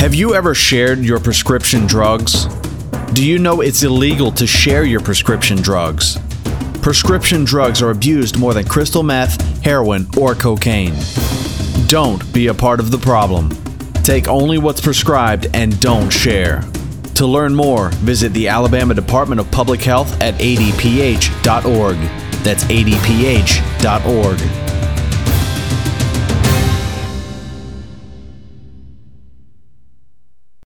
Have you ever shared your prescription drugs? Do you know it's illegal to share your prescription drugs? Prescription drugs are abused more than crystal meth, heroin, or cocaine. Don't be a part of the problem. Take only what's prescribed and don't share. To learn more, visit the Alabama Department of Public Health at adph.org. That's adph.org.